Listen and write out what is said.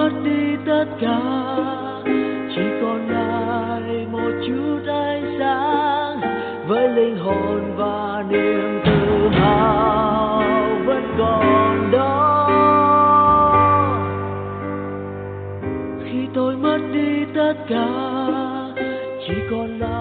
mất đi tất cả, chỉ còn lại một chút ánh sáng với linh hồn và niềm tự hào vẫn còn đó. Khi tôi mất đi tất cả, chỉ còn lại